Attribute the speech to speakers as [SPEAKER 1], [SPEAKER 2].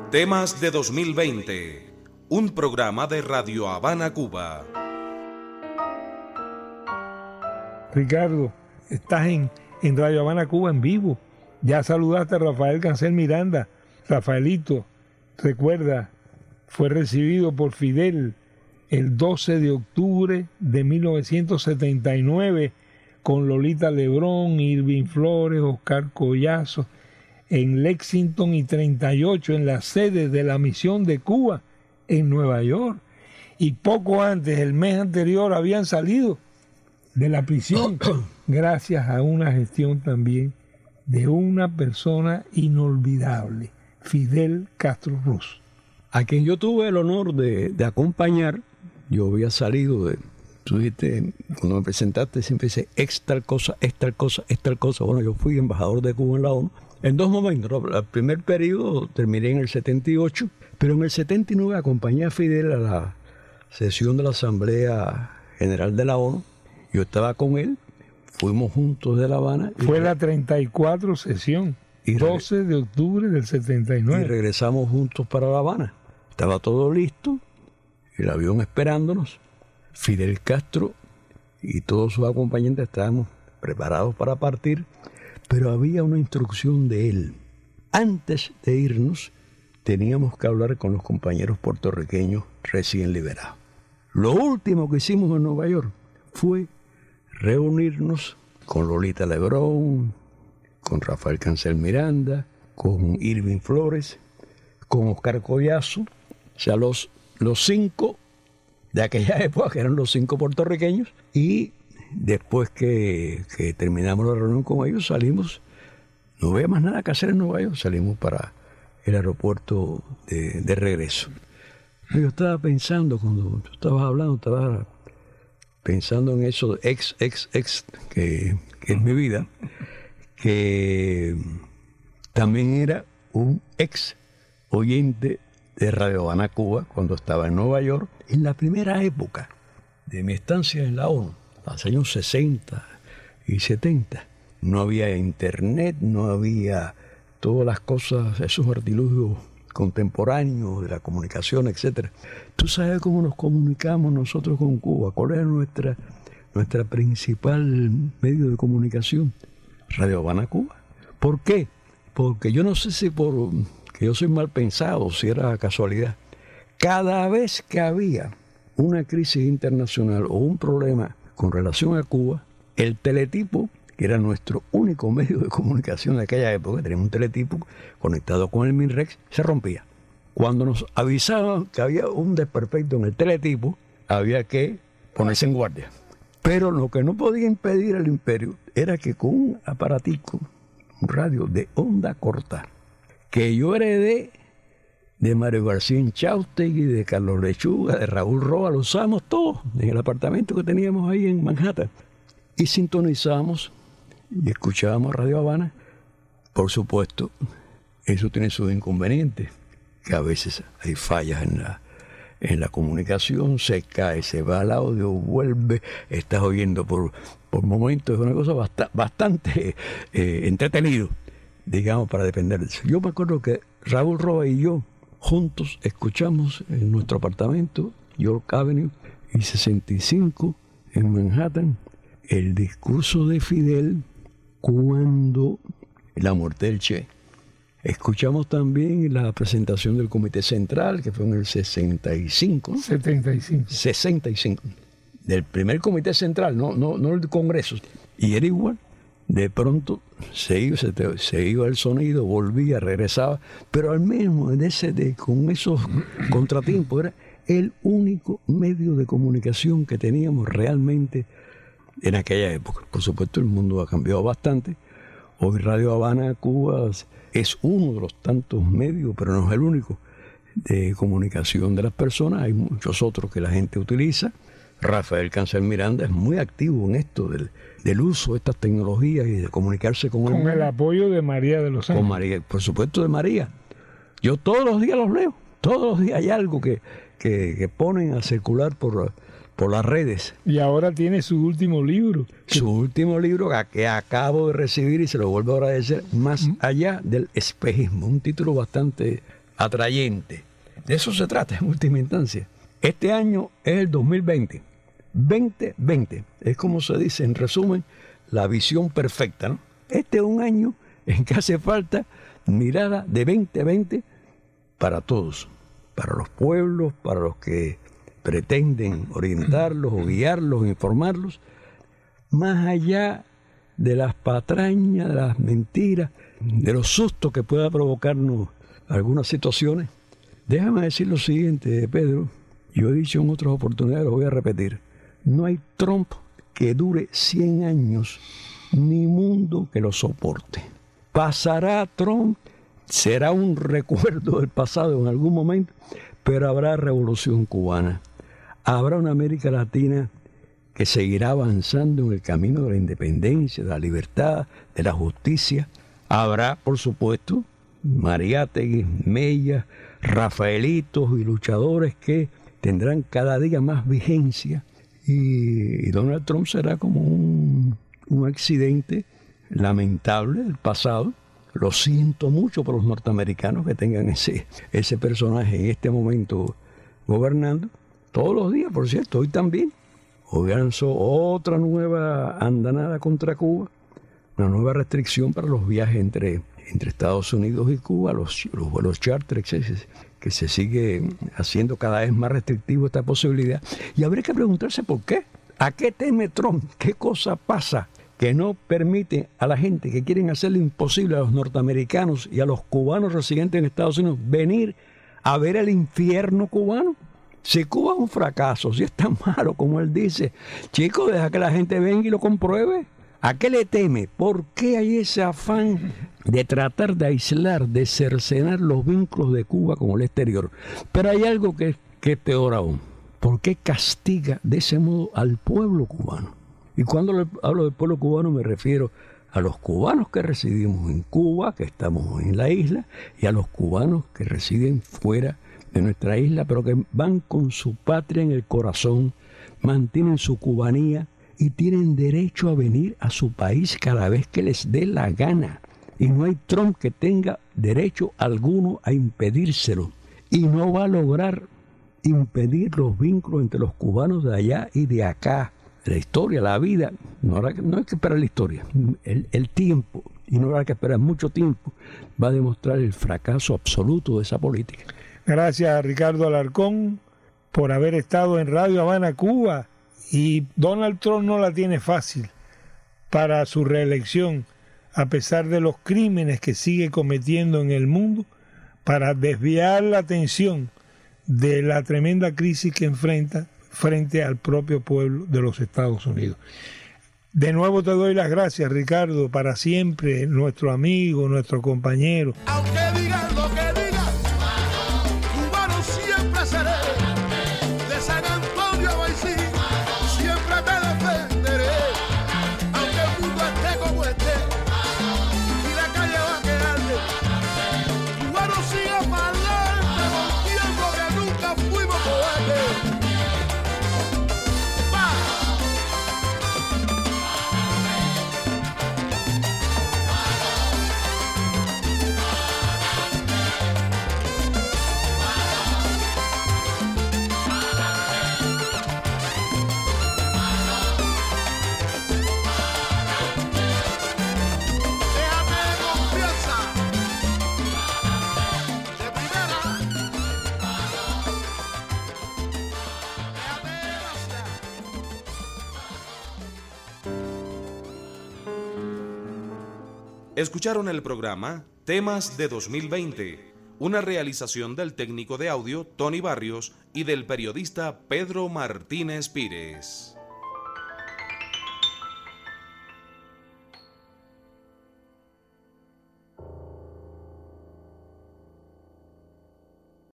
[SPEAKER 1] Temas de 2020, un programa de Radio Habana, Cuba.
[SPEAKER 2] Ricardo, estás en Radio Habana, Cuba en vivo. Ya saludaste a Rafael Cancel Miranda. Rafaelito, recuerda, fue recibido por Fidel el 12 de octubre de 1979 con Lolita Lebrón, Irving Flores, Oscar Collazo, en Lexington y 38 en la sede de la Misión de Cuba en Nueva York. Y poco antes, el mes anterior, habían salido de la prisión gracias a una gestión también de una persona inolvidable, Fidel Castro Ruz,
[SPEAKER 3] a quien yo tuve el honor de acompañar. Yo había salido de... Tú dijiste, cuando me presentaste, siempre dice, es tal cosa, es tal cosa, es tal cosa. Bueno, yo fui embajador de Cuba en la ONU en dos momentos, ¿no? El primer periodo terminé en el 78, pero en el 79 acompañé a Fidel a la sesión de la Asamblea General de la ONU. Yo estaba con él, fuimos juntos de La Habana.
[SPEAKER 2] Fue la 34 sesión, 12 de octubre del 79.
[SPEAKER 3] Y regresamos juntos para La Habana. Estaba todo listo, el avión esperándonos. Fidel Castro y todos sus acompañantes estábamos preparados para partir, pero había una instrucción de él. Antes de irnos, teníamos que hablar con los compañeros puertorriqueños recién liberados. Lo último que hicimos en Nueva York fue reunirnos con Lolita Lebrón, con Rafael Cancel Miranda, con Irving Flores, con Oscar Collazo, o sea, los cinco de aquella época, que eran los cinco puertorriqueños, y después que terminamos la reunión con ellos, salimos, no había más nada que hacer en Nueva York, salimos para el aeropuerto de regreso. Yo estaba pensando, cuando tú estabas hablando, estaba pensando en eso, ex, que es mi vida, que también era un ex oyente de Radio Habana, Cuba, cuando estaba en Nueva York, en la primera época de mi estancia en la ONU, los años 60 y 70. No había internet, no había todas las cosas, esos artilugios contemporáneos de la comunicación, etc. ¿Tú sabes cómo nos comunicamos nosotros con Cuba? ¿Cuál es nuestra principal medio de comunicación? Radio Habana, Cuba. ¿Por qué? Porque yo no sé si que yo soy mal pensado, si era casualidad. Cada vez que había una crisis internacional o un problema con relación a Cuba, el teletipo, que era nuestro único medio de comunicación de aquella época, teníamos un teletipo conectado con el MINREX, se rompía. Cuando nos avisaban que había un desperfecto en el teletipo, había que ponerse en guardia. Pero lo que no podía impedir al imperio era que con un aparatico, un radio de onda corta, que yo heredé de Mario García Inchaustegui, de Carlos Lechuga, de Raúl Roa, lo usábamos todos en el apartamento que teníamos ahí en Manhattan. Y sintonizamos y escuchábamos Radio Habana. Por supuesto, eso tiene sus inconvenientes, que a veces hay fallas en la comunicación, se cae, se va el audio, vuelve, estás oyendo por momentos, es una cosa bastante entretenido, digamos, para depender de eso. Yo me acuerdo que Raúl Roa y yo juntos escuchamos en nuestro apartamento, York Avenue y 65 en Manhattan, el discurso de Fidel cuando la muerte del Che. Escuchamos también la presentación del Comité Central, que fue en el 65. ¿No? 65. Del primer Comité Central, no el Congreso. Y era igual. De pronto se iba el sonido, volvía, regresaba, pero al mismo con esos contratiempos era el único medio de comunicación que teníamos realmente en aquella época. Por supuesto, el mundo ha cambiado bastante. Hoy Radio Habana, Cuba, es uno de los tantos medios, pero no es el único, de comunicación de las personas. Hay muchos otros que la gente utiliza. Rafael Cancel Miranda es muy activo en esto del uso de estas tecnologías y de comunicarse con
[SPEAKER 2] el apoyo de María de los Ángeles.
[SPEAKER 3] Con María, por supuesto, de María. Yo todos los días los leo. Todos los días hay algo que ponen a circular por las redes.
[SPEAKER 2] Y ahora tiene su último libro.
[SPEAKER 3] Su último libro que acabo de recibir y se lo vuelvo a agradecer, Más allá del espejismo. Un título bastante atrayente. De eso se trata en última instancia. Este año es el 2020. 2020. Es como se dice, en resumen, la visión perfecta, ¿no? Este es un año en que hace falta mirada de 2020 para todos. Para los pueblos, para los que pretenden orientarlos o guiarlos o informarlos. Más allá de las patrañas, de las mentiras, de los sustos que pueda provocarnos algunas situaciones. Déjame decir lo siguiente, Pedro. Yo he dicho en otras oportunidades, lo voy a repetir. No hay Trump que dure 100 años, ni mundo que lo soporte. Pasará Trump, será un recuerdo del pasado en algún momento, pero habrá revolución cubana. Habrá una América Latina que seguirá avanzando en el camino de la independencia, de la libertad, de la justicia. Habrá, por supuesto, Mariátegui, Mella, Rafaelitos y luchadores que tendrán cada día más vigencia. Y Donald Trump será como un accidente lamentable del pasado. Lo siento mucho por los norteamericanos que tengan ese personaje en este momento gobernando. Todos los días, por cierto, hoy también. Hoy lanzó otra nueva andanada contra Cuba, una nueva restricción para los viajes entre Estados Unidos y Cuba, los vuelos charter, que se sigue haciendo cada vez más restrictivo esta posibilidad. Y habría que preguntarse por qué. ¿A qué teme Trump? ¿Qué cosa pasa que no permite a la gente que quieren hacerle imposible a los norteamericanos y a los cubanos residentes en Estados Unidos venir a ver el infierno cubano? Si Cuba es un fracaso, si es tan malo como él dice, chicos, deja que la gente venga y lo compruebe. ¿A qué le teme? ¿Por qué hay ese afán de tratar de aislar, de cercenar los vínculos de Cuba con el exterior? Pero hay algo que es peor aún. ¿Por qué castiga de ese modo al pueblo cubano? Y cuando hablo del pueblo cubano me refiero a los cubanos que residimos en Cuba, que estamos en la isla, y a los cubanos que residen fuera de nuestra isla, pero que van con su patria en el corazón, mantienen su cubanía y tienen derecho a venir a su país cada vez que les dé la gana. Y no hay Trump que tenga derecho alguno a impedírselo. Y no va a lograr impedir los vínculos entre los cubanos de allá y de acá. La historia, la vida, no hay que esperar la historia. El tiempo, y no habrá que esperar mucho tiempo, va a demostrar el fracaso absoluto de esa política.
[SPEAKER 2] Gracias a Ricardo Alarcón por haber estado en Radio Habana, Cuba. Y Donald Trump no la tiene fácil para su reelección, a pesar de los crímenes que sigue cometiendo en el mundo, para desviar la atención de la tremenda crisis que enfrenta frente al propio pueblo de los Estados Unidos. De nuevo te doy las gracias, Ricardo, para siempre, nuestro amigo, nuestro compañero.
[SPEAKER 4] Aunque digan lo que digan, cubano siempre seré. De San Antonio a Baisí, siempre me defenderé. Aunque el mundo esté como esté y la calle va a quedarle, cubano siga para adelante, montiendo que nunca fuimos cohetes.
[SPEAKER 1] Escucharon el programa Temas de 2020, una realización del técnico de audio Tony Barrios y del periodista Pedro Martínez Pírez.